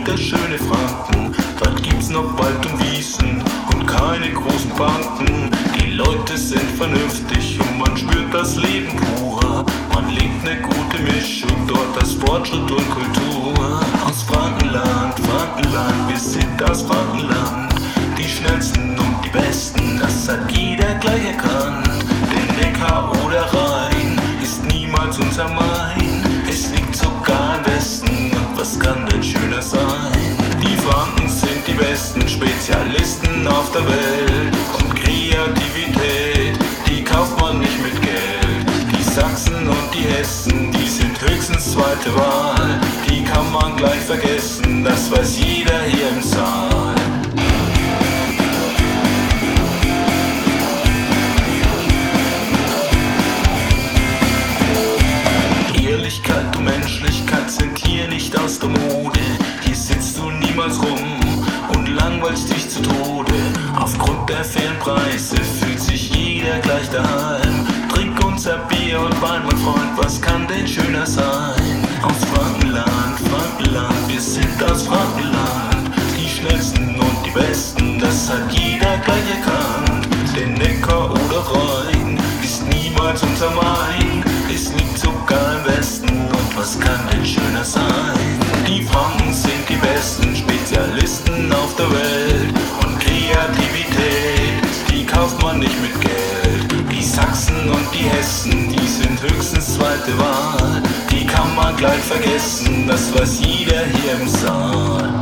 liegt das schöne Franken. Dort gibt's noch Wald und Wiesen und keine großen Banken. Die Leute sind vernünftig und man spürt das Leben pur. Man lebt ne gute Mischung, dort das Fortschritt und Kultur. Aus Frankenland, Frankenland, wir sind aus Frankenland. Die schnellsten und die besten, das hat jeder gleich erkannt. Der Neckar oder Rhein ist niemals unser Main. Es liegt sogar im Westen und was kann denn schöner sein? Die Franken sind die besten Spezialisten auf der Welt. Und Kreativität, die kauft man nicht mit Geld. Die Sachsen und die Hessen, die sind höchstens zweite Wahl. Die kann man gleich vergessen, das weiß jeder hier im Saal. Ehrlichkeit und Menschlichkeit sind hier nicht aus der Mode. Hier sitzt du niemals rum und langweilst dich zu Tode. Aufgrund der fairen Preise fühlt sich jeder gleich daheim. Trink unser Bier und wein, mein Freund, was kann denn schöner sein? Aus Frankenland, Frankenland, wir sind aus Frankenland. Die schnellsten und die besten, das hat jeder gleich erkannt. Der Neckar oder Rhein ist niemals unser Main. Es liegt sogar im Westen und was kann denn schöner sein? Die Franken sind die besten Spezialisten auf der Welt. Und Kreativität, die kauft man nicht mit Geld. Die Sachsen und die Hessen, die sind höchstens zweite Wahl. Die kann man gleich vergessen, das weiß jeder hier im Saal.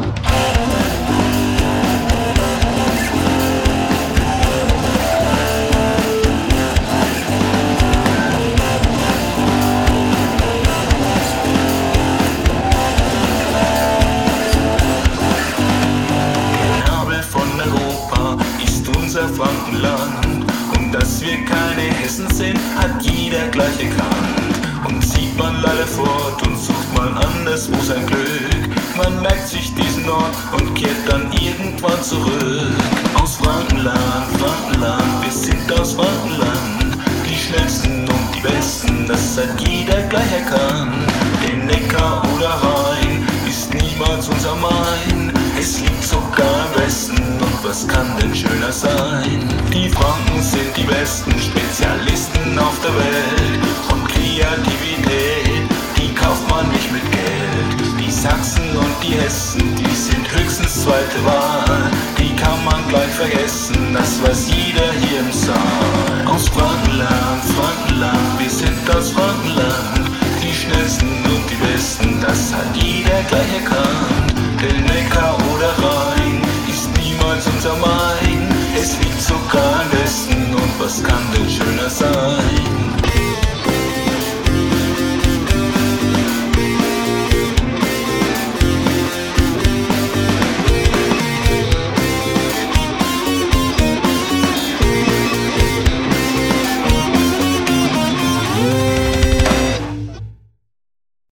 Frankenland. Und dass wir keine Hessen sind, hat jeder gleich erkannt. Und zieht man leider fort und sucht mal anderswo sein Glück. Man merkt sich diesen Ort und kehrt dann irgendwann zurück. Aus Frankenland, Frankenland, wir sind aus Frankenland. Die schnellsten und die besten, das hat jeder gleich erkannt. Der Neckar oder Rhein ist niemals unser Main. Es liegt sogar im Westen und was kann denn schöner sein? Die Franken sind die besten Spezialisten auf der Welt. Und Kreativität, die kauft man nicht mit Geld. Die Sachsen und die Hessen, die sind höchstens zweite Wahl. Die kann man gleich vergessen, das weiß jeder hier im Saal. Aus Frankenland, Frankenland, wir sind aus Frankenland. Die schnellsten und die besten, das hat jeder gleich erkannt. Der Neckar oder Rhein ist niemals unser Main.